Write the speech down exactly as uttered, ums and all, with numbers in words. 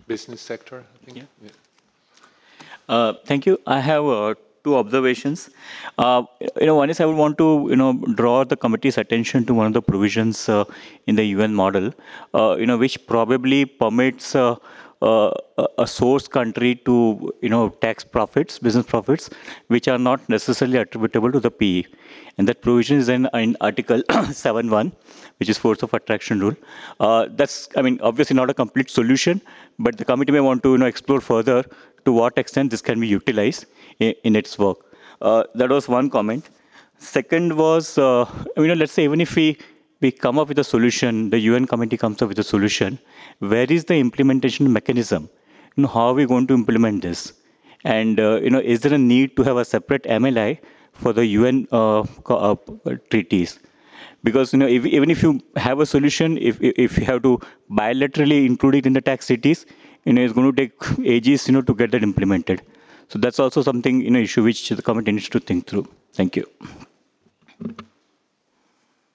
business sector, I think. Yeah. Yeah. Uh, thank you. I have uh, two observations. Uh, you know, one is I would want to you know draw the committee's attention to one of the provisions uh, in the U N model, uh, you know, which probably permits uh, uh, a a source country to you know tax profits, business profits, which are not necessarily attributable to the P E. And that provision is in, in Article seven one, which is force of attraction rule. Uh, that's, I mean, obviously not a complete solution, but the committee may want to you know explore further to what extent this can be utilized in, in its work. Uh, that was one comment. Second was, uh, you know, let's say even if we we come up with a solution, the U N committee comes up with a solution. Where is the implementation mechanism? You know, how are we going to implement this? And uh, you know, is there a need to have a separate M L I for the U N uh, uh, treaties? Because you know, if, even if you have a solution, if if you have to bilaterally include it in the tax treaties, you know, it's going to take ages, you know, to get that implemented. So that's also something, you know, issue which the committee needs to think through. Thank you.